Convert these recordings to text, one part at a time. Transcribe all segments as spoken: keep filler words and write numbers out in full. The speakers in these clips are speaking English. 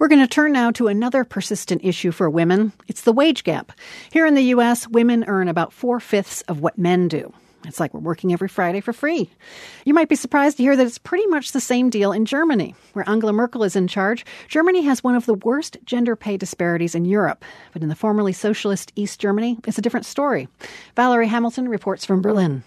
We're going to turn now to another persistent issue for women. It's the wage gap. Here in the U S, women earn about four-fifths of what men do. It's like we're working every Friday for free. You might be surprised to hear that it's pretty much the same deal in Germany, where Angela Merkel is in charge. Germany has one of the worst gender pay disparities in Europe. But in the formerly socialist East Germany, it's a different story. Valerie Hamilton reports from Berlin.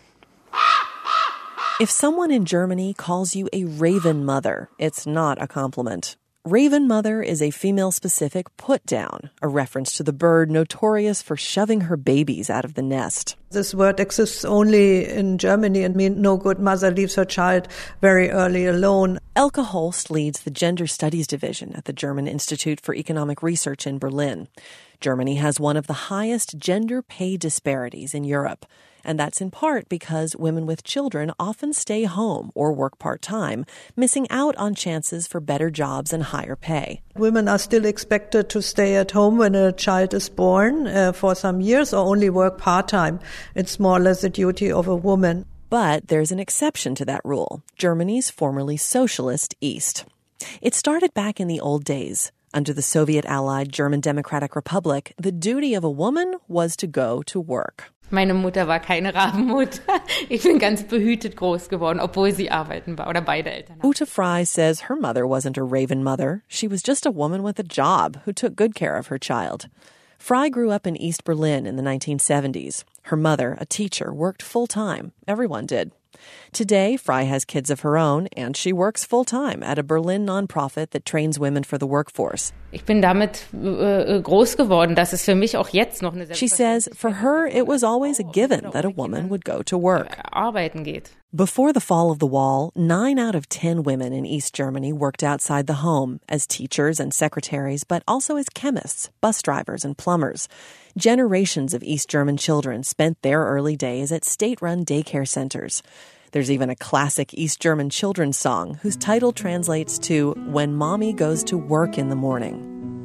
If someone in Germany calls you a raven mother, it's not a compliment. Raven mother is a female-specific put-down, a reference to the bird notorious for shoving her babies out of the nest. This word exists only in Germany and means no good mother leaves her child very early alone. Elke Holst leads the Gender Studies Division at the German Institute for Economic Research in Berlin. Germany has one of the highest gender pay disparities in Europe. And that's in part because women with children often stay home or work part-time, missing out on chances for better jobs and higher pay. Women are still expected to stay at home when a child is born uh, for some years or only work part-time. It's more or less the duty of a woman. But there's an exception to that rule, Germany's formerly socialist East. It started back in the old days. Under the Soviet-allied German Democratic Republic, the duty of a woman was to go to work. Meine Mutter war keine Rabenmutter. Ich bin ganz behütet groß geworden, obwohl sie arbeiten war, oder beide Eltern. Ute Frey says her mother wasn't a raven mother. She was just a woman with a job who took good care of her child. Frey grew up in East Berlin in the nineteen seventies. Her mother, a teacher, worked full-time. Everyone did. Today, Frey has kids of her own, and she works full-time at a Berlin nonprofit that trains women for the workforce. Ich bin damit äh, groß geworden, dass es für mich auch jetzt noch eine She says for her, it was always a given that a woman would go to work. Arbeiten geht. Before the fall of the wall, nine out of ten women in East Germany worked outside the home as teachers and secretaries, but also as chemists, bus drivers, and plumbers. Generations of East German children spent their early days at state-run daycare centers. There's even a classic East German children's song whose title translates to When Mommy Goes to Work in the Morning.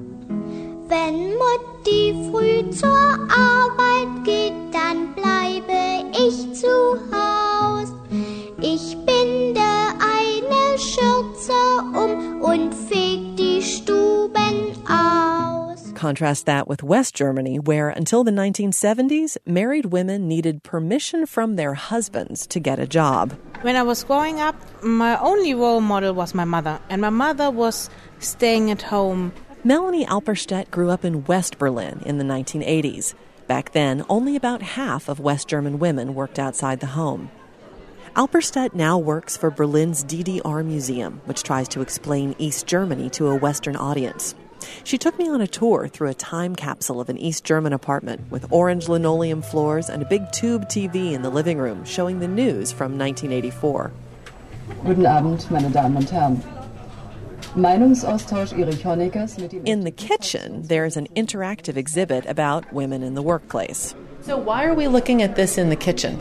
Wenn Mutti früh zur Arbeit geht, dann bleibe ich zu Haus. Ich binde eine Schürze um und feg die Stuben aus. Contrast that with West Germany, where until the nineteen seventies, married women needed permission from their husbands to get a job. When I was growing up, my only role model was my mother, and my mother was staying at home. Melanie Alperstedt grew up in West Berlin in the nineteen eighties. Back then, only about half of West German women worked outside the home. Alperstedt now works for Berlin's D D R Museum, which tries to explain East Germany to a Western audience. She took me on a tour through a time capsule of an East German apartment with orange linoleum floors and a big tube T V in the living room showing the news from nineteen eighty-four. Guten Abend, meine Damen und Herren. Meinungsaustausch Erich Honeckers mit dem... In the kitchen, there's an interactive exhibit about women in the workplace. So why are we looking at this in the kitchen?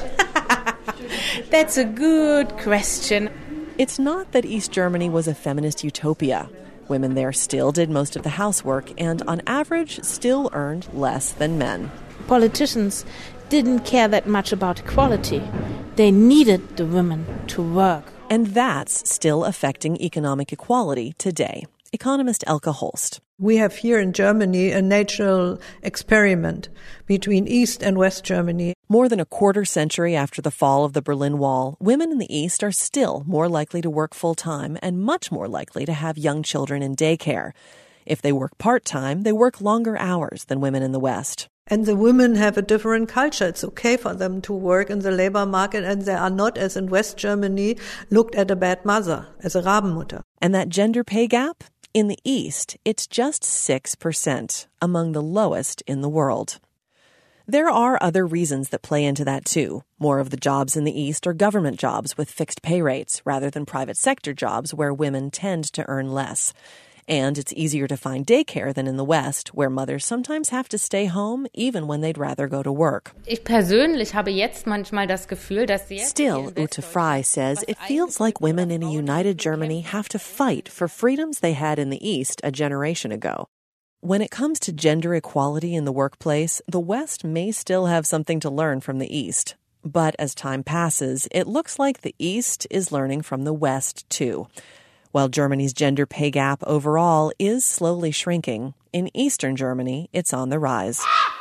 That's a good question. It's not that East Germany was a feminist utopia. Women there still did most of the housework and, on average, still earned less than men. Politicians didn't care that much about equality. They needed the women to work. And that's still affecting economic equality today. Economist Elke Holst. We have here in Germany a natural experiment between East and West Germany. More than a quarter century after the fall of the Berlin Wall, women in the East are still more likely to work full-time and much more likely to have young children in daycare. If they work part-time, they work longer hours than women in the West. And the women have a different culture. It's okay for them to work in the labor market, and they are not, as in West Germany, looked at a bad mother, as a Rabenmutter. And that gender pay gap? In the East, it's just six percent, among the lowest in the world. There are other reasons that play into that, too. More of the jobs in the East are government jobs with fixed pay rates, rather than private sector jobs where women tend to earn less. And it's easier to find daycare than in the West, where mothers sometimes have to stay home even when they'd rather go to work. Ich persönlich habe jetzt manchmal das Gefühl, dass sie Still, Ute Frey says it feels like women in a united Germany have to fight for freedoms they had in the East a generation ago. When it comes to gender equality in the workplace, the West may still have something to learn from the East. But as time passes, it looks like the East is learning from the West, too. While Germany's gender pay gap overall is slowly shrinking, in Eastern Germany, it's on the rise.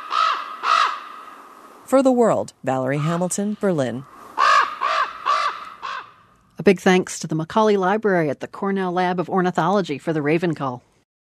For The World, Valerie Hamilton, Berlin. A big thanks to the Macaulay Library at the Cornell Lab of Ornithology for the Raven Call.